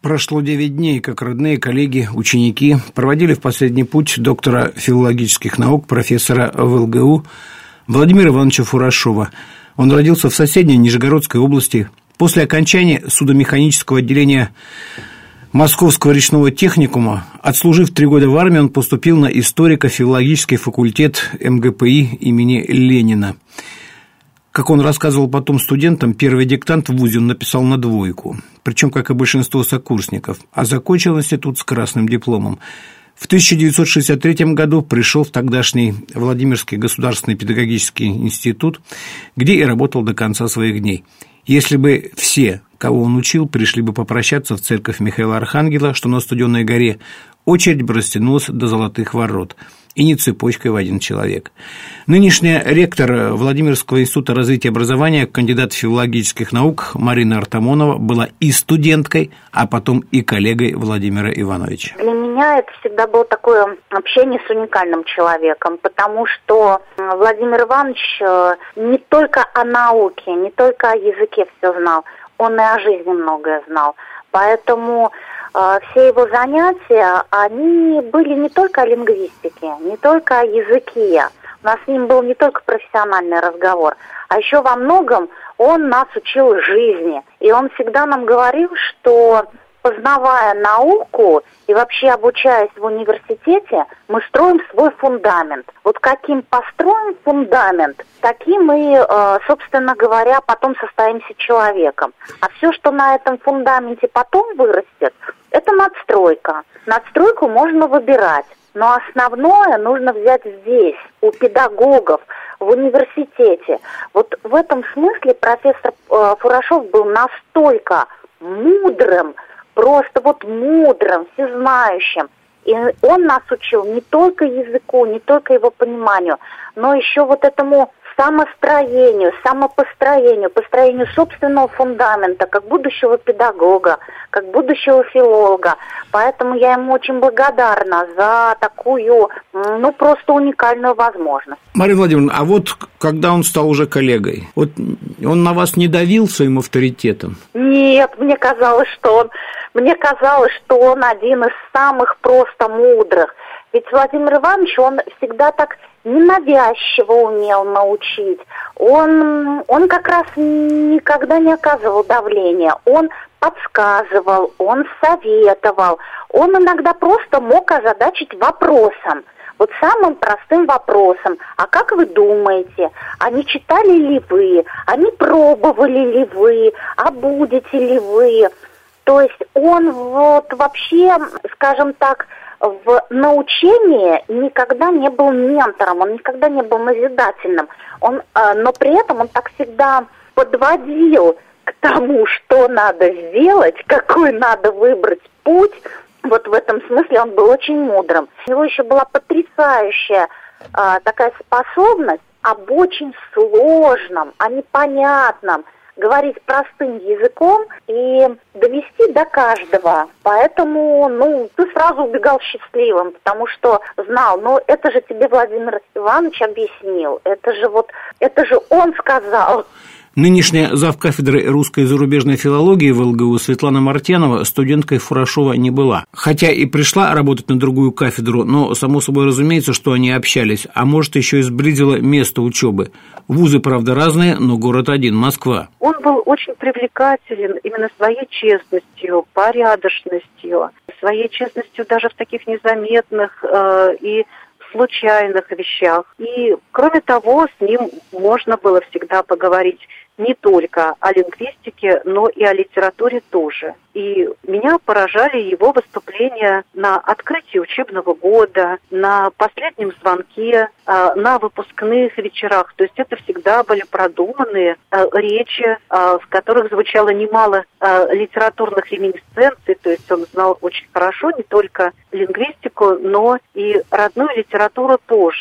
Прошло 9 дней, как родные, коллеги, ученики проводили в последний путь доктора филологических наук, профессора ВЛГУ Владимира Ивановича Фурашова. Он родился в соседней Нижегородской области. После окончания судомеханического отделения Московского речного техникума, отслужив 3 года в армии, он поступил на историко-филологический факультет МГПИ имени Ленина. Как он рассказывал потом студентам, первый диктант в вузе он написал на 2, причем, как и большинство сокурсников, а закончил институт с красным дипломом. В 1963 году пришел в тогдашний Владимирский государственный педагогический институт, где и работал до конца своих дней. Если бы все, кого он учил, пришли бы попрощаться в церковь Михаила Архангела, что на Студенной горе, очередь бы растянулась до Золотых ворот, и не цепочкой в один человек. Нынешняя ректор Владимирского института развития образования, кандидат филологических наук Марина Артамонова была и студенткой, а потом и коллегой Владимира Ивановича. Для меня это всегда было такое общение с уникальным человеком, потому что Владимир Иванович не только о науке, не только о языке все знал, он и о жизни многое знал. Поэтому все его занятия, они были не только о лингвистике, не только о языке. У нас с ним был не только профессиональный разговор, а еще во многом он нас учил жизни. И он всегда нам говорил, что, познавая науку и вообще обучаясь в университете, мы строим свой фундамент. Вот каким построим фундамент, таким и, собственно говоря, потом состоимся человеком. А все, что на этом фундаменте потом вырастет, это надстройка. Надстройку можно выбирать, но основное нужно взять здесь, у педагогов, в университете. Вот в этом смысле профессор Фурашов был настолько мудрым, просто вот мудрым, всезнающим. И он нас учил не только языку, не только его пониманию, но еще вот этому самостроению, самопостроению, построению собственного фундамента, как будущего педагога, как будущего филолога. Поэтому я ему очень благодарна за такую, просто уникальную возможность. Марина Владимировна, а вот когда он стал уже коллегой, вот он на вас не давил своим авторитетом? Нет, мне казалось, что он один из самых просто мудрых. Ведь Владимир Иванович, он всегда так ненавязчиво умел научить. Он как раз никогда не оказывал давления. Он подсказывал, он советовал. Он иногда просто мог озадачить вопросом. Вот самым простым вопросом. А как вы думаете, а не читали ли вы, а не пробовали ли вы, а будете ли вы? То есть он вот вообще, скажем так, в научении никогда не был ментором, он никогда не был назидательным. Но при этом он так всегда подводил к тому, что надо сделать, какой надо выбрать путь. Вот в этом смысле он был очень мудрым. У него еще была потрясающая такая способность об очень сложном, о непонятном, говорить простым языком и довести до каждого. Поэтому, ты сразу убегал счастливым, потому что знал, это же тебе Владимир Иванович объяснил, это же он сказал. Нынешняя завкафедры русской и зарубежной филологии в ЛГУ Светлана Мартьянова студенткой Фурашова не была. Хотя и пришла работать на другую кафедру, но, само собой разумеется, что они общались, а может, еще и сблизило место учебы. Вузы, правда, разные, но город один – Москва. Он был очень привлекателен именно своей честностью, порядочностью, своей честностью даже в таких незаметных и случайных вещах. И, кроме того, с ним можно было всегда поговорить не только о лингвистике, но и о литературе тоже. И меня поражали его выступления на открытии учебного года, на последнем звонке, на выпускных вечерах. То есть это всегда были продуманные речи, в которых звучало немало литературных реминисценций. То есть он знал очень хорошо не только лингвистику, но и родную литературу тоже. И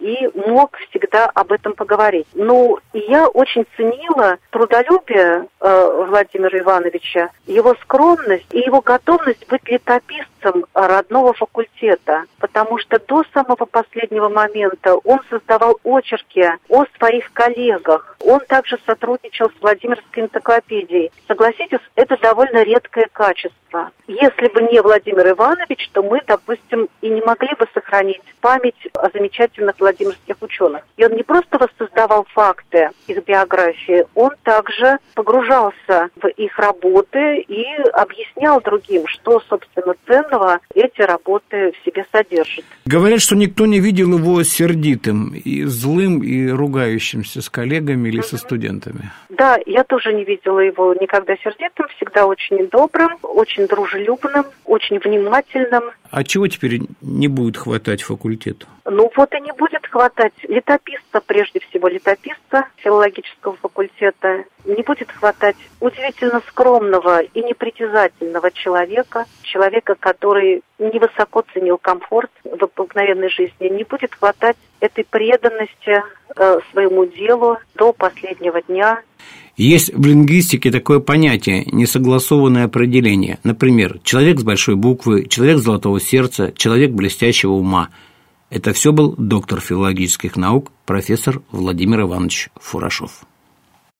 и мог всегда об этом поговорить. Ну, и я очень ценила трудолюбие Владимира Ивановича, его скромность и его готовность быть летописцем родного факультета, потому что до самого последнего момента он создавал очерки о своих коллегах. Он также сотрудничал с Владимирской энциклопедией. Согласитесь, это довольно редкое качество. Если бы не Владимир Иванович, то мы, допустим, и не могли бы сохранить память о замечательных владимирских ученых. И он не просто воссоздавал факты их биографии, он также погружался в их работы и объяснял другим, что, собственно, ценного эти работы в себе содержат. Говорят, что никто не видел его сердитым, и злым, и ругающимся с коллегами или со студентами. Да, я тоже не видела его никогда сердитым, всегда очень добрым, очень дружелюбным, очень внимательным. А чего теперь не будет хватать факультету? Ну вот и не будет хватать летописца, прежде всего летописца филологического факультета. Не будет хватать удивительно скромного и непритязательного человека, который невысоко ценил комфорт в обыкновенной жизни. Не будет хватать этой преданности своему делу до последнего дня. Есть в лингвистике такое понятие – несогласованное определение. Например, человек с большой буквы, человек золотого сердца, человек блестящего ума. Это все был доктор филологических наук, профессор Владимир Иванович Фурашов.